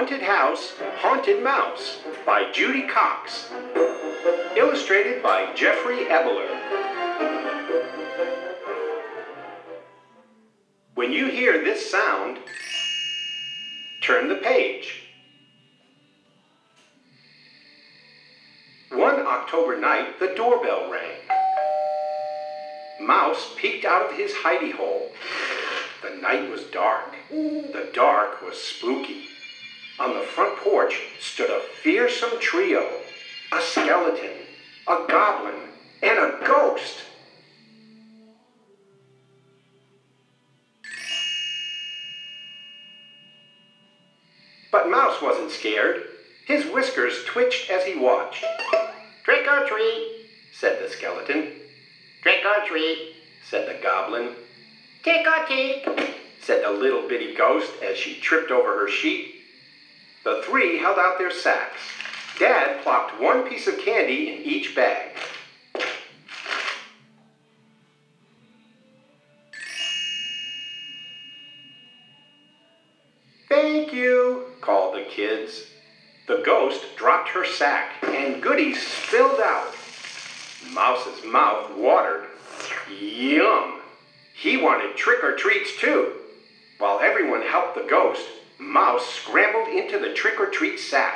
Haunted House, Haunted Mouse by Judy Cox. Illustrated by Jeffrey Ebeler. When you hear this sound, turn the page. One October night, the doorbell rang. Mouse peeked out of his hidey hole. The night was dark. The dark was spooky. On the front porch stood a fearsome trio. A skeleton, a goblin, and a ghost. But Mouse wasn't scared. His whiskers twitched as he watched. "Trick or treat," said the skeleton. "Trick or treat," said the goblin. "Tick or tick," said the little bitty ghost as she tripped over her sheet. The three held out their sacks. Dad plopped one piece of candy in each bag. "Thank you," called the kids. The ghost dropped her sack, and goodies spilled out. Mouse's mouth watered. Yum! He wanted trick-or-treats too. While everyone helped the ghost, Mouse scrambled into the trick-or-treat sack.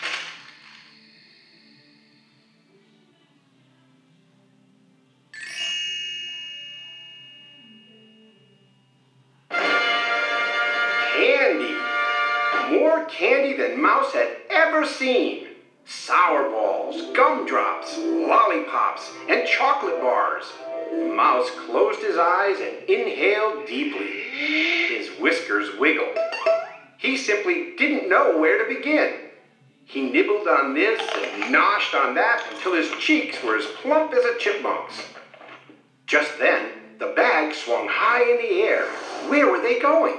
Candy! More candy than Mouse had ever seen. Sour balls, gumdrops, lollipops, and chocolate bars. Mouse closed his eyes and inhaled deeply. His whiskers wiggled. He simply didn't know where to begin. He nibbled on this and noshed on that until his cheeks were as plump as a chipmunk's. Just then, the bag swung high in the air. Where were they going?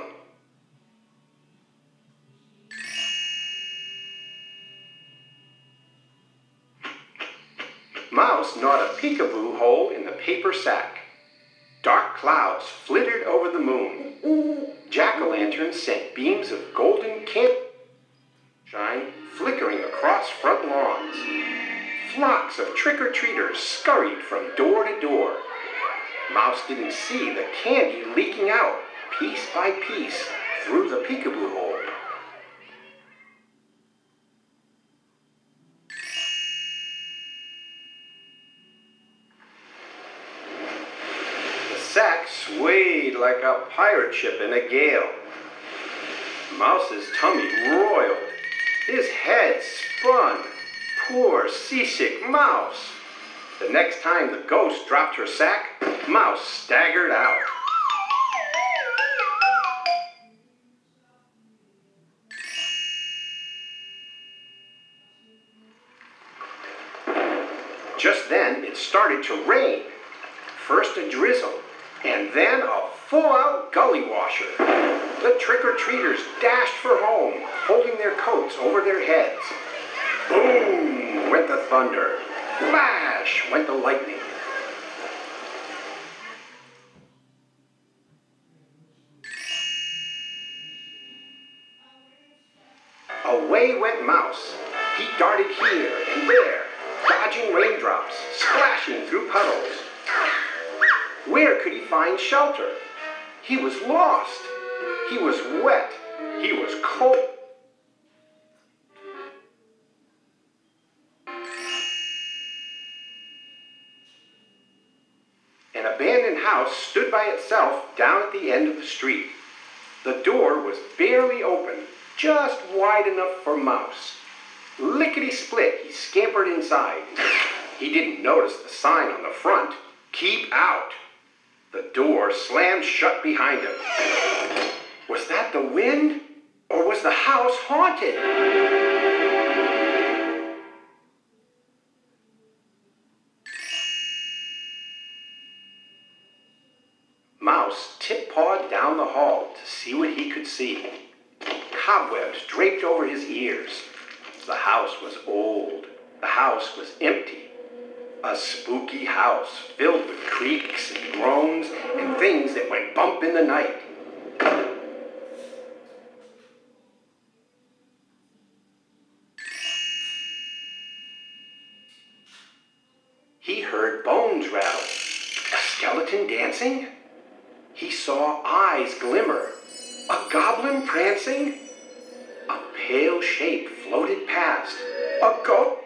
Mouse gnawed a peekaboo hole in the paper sack. Dark clouds flittered over the moon. Jack-o'-lanterns sent beams of golden shine flickering across front lawns. Flocks of trick-or-treaters scurried from door to door. Mouse didn't see the candy leaking out, piece by piece, through the peekaboo hole. The sack swayed like a pirate ship in a gale. Mouse's tummy roiled. His head spun. Poor seasick Mouse. The next time the ghost dropped her sack, Mouse staggered out. Just then, it started to rain. First a drizzle, and then a full-out gully washer. The trick-or-treaters dashed for home, holding their coats over their heads. Boom went the thunder. Flash went the lightning. Away went Mouse. He darted here and there, dodging raindrops, splashing through puddles. Where could he find shelter? He was lost. He was wet. He was cold. An abandoned house stood by itself down at the end of the street. The door was barely open, just wide enough for Mouse. Lickety-split, he scampered inside. He didn't notice the sign on the front, "Keep out." The door slammed shut behind him. Was that the wind? Or was the house haunted? Mouse tip-pawed down the hall to see what he could see. Cobwebs draped over his ears. The house was old. The house was empty. A spooky house filled with creaks and groans and things that went bump in the night. heard bones rattle. A skeleton dancing? He saw eyes glimmer. A goblin prancing? A pale shape floated past. A ghost.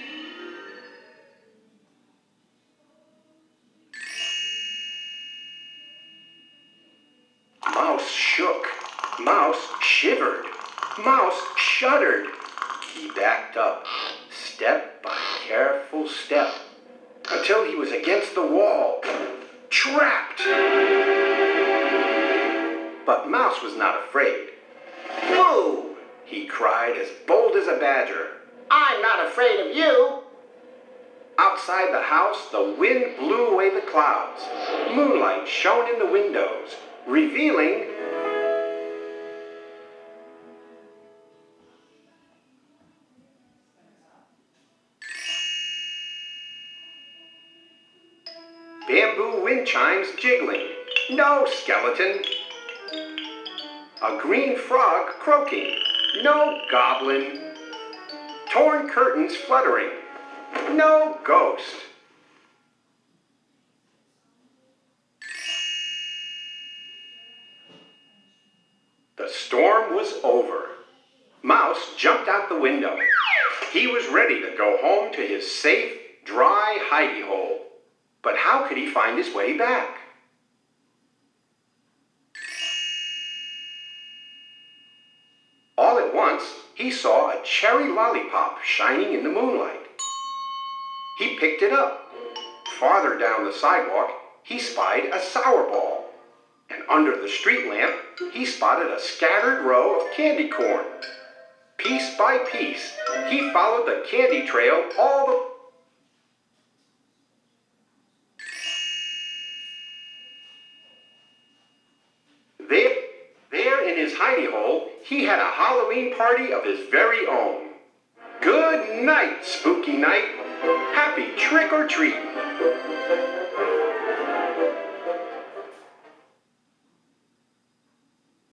Mouse shook. Mouse shivered. Mouse shuddered. He backed up, step by careful step, until he was against the wall. Trapped! But Mouse was not afraid. "Moo!" he cried, as bold as a badger. "I'm not afraid of you!" Outside the house, the wind blew away the clouds. Moonlight shone in the windows, revealing bamboo wind chimes jiggling. No skeleton. A green frog croaking. No goblin. Torn curtains fluttering. No ghost. The storm was over. Mouse jumped out the window. He was ready to go home to his safe, dry hidey hole. But how could he find his way back? All at once, he saw a cherry lollipop shining in the moonlight. He picked it up. Farther down the sidewalk, he spied a sour ball. And under the street lamp, he spotted a scattered row of candy corn. Piece by piece, he followed the candy trail all the There in his hidey hole, he had a Halloween party of his very own. Good night, spooky night. Happy trick or treat.